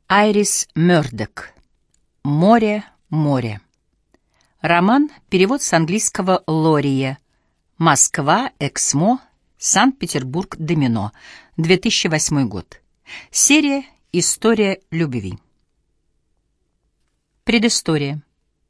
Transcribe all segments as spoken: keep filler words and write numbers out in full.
Айрис Мёрдок. «Море, море». Роман, перевод с английского Лория. Москва, Эксмо, Санкт-Петербург, Домино. две тысячи восьмой год. Серия «История любви». Предыстория.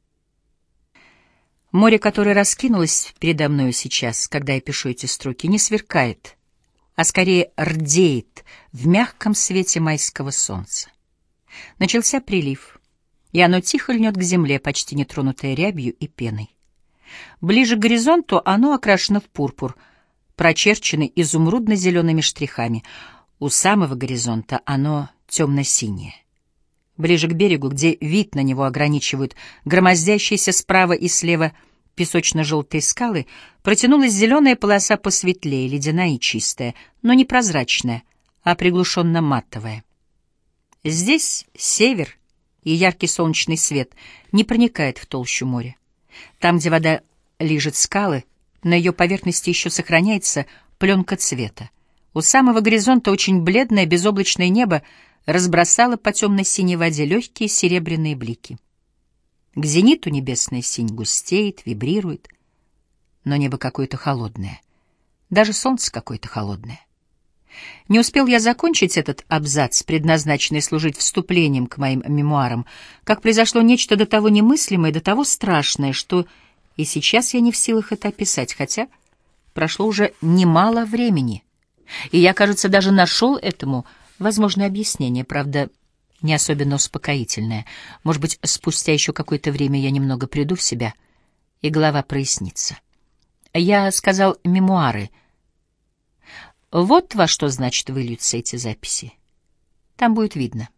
Море, которое раскинулось передо мною сейчас, когда я пишу эти строки, не сверкает, а скорее рдеет в мягком свете майского солнца. Начался прилив, и оно тихо льнет к земле, почти нетронутое рябью и пеной. Ближе к горизонту оно окрашено в пурпур, прочерченный изумрудно-зелеными штрихами. У самого горизонта оно темно-синее. Ближе к берегу, где вид на него ограничивают громоздящиеся справа и слева песочно-желтые скалы, протянулась зеленая полоса посветлее, ледяная и чистая, но не прозрачная, а приглушенно-матовая. Здесь север и яркий солнечный свет не проникает в толщу моря. Там, где вода лижет скалы, на ее поверхности еще сохраняется пленка цвета. У самого горизонта очень бледное безоблачное небо разбросало по темно-синей воде легкие серебряные блики. К зениту небесная синь густеет, вибрирует, но небо какое-то холодное, даже солнце какое-то холодное. Не успел я закончить этот абзац, предназначенный служить вступлением к моим мемуарам, как произошло нечто до того немыслимое, до того страшное, что и сейчас я не в силах это описать, хотя прошло уже немало времени, и я, кажется, даже нашел этому возможное объяснение, правда, не особенно успокоительное. Может быть, спустя еще какое-то время я немного приду в себя, и голова прояснится. Я сказал «мемуары». Вот во что, значит, выльются эти записи. Там будет видно.